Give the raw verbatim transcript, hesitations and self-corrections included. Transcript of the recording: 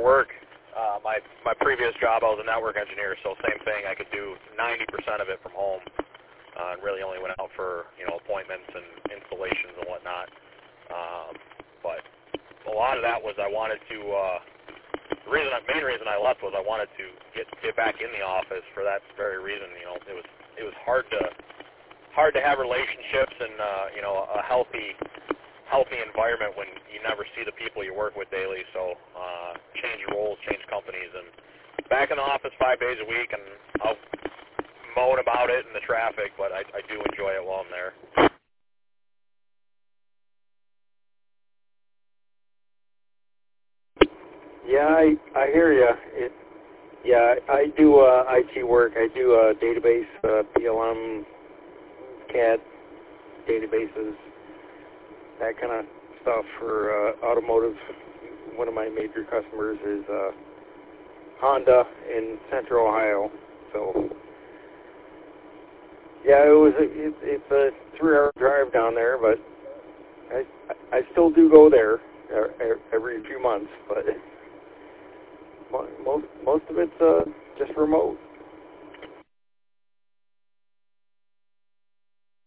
work. Uh, my my previous job, I was a network engineer, so same thing. I could do ninety percent of it from home, uh, and really only went out for you know appointments and installations and whatnot. Um, but a lot of that was I wanted to. Uh, the reason, main reason I left was I wanted to get get back in the office for that very reason. You know, it was it was hard to hard to have relationships and uh, you know a healthy. healthy environment when you never see the people you work with daily. So uh, change roles, change companies, and back in the office five days a week, and I'll moan about it and the traffic, but I, I do enjoy it while I'm there. Yeah, I I hear you. It, yeah, I do uh, I T work. I do uh, database, uh, P L M, C A D databases, that kind of stuff for uh, automotive. One of my major customers is uh, Honda in Central Ohio. So, yeah, it was. A, it, it's a three-hour drive down there, but I I still do go there every few months. But most most of it's uh, just remote.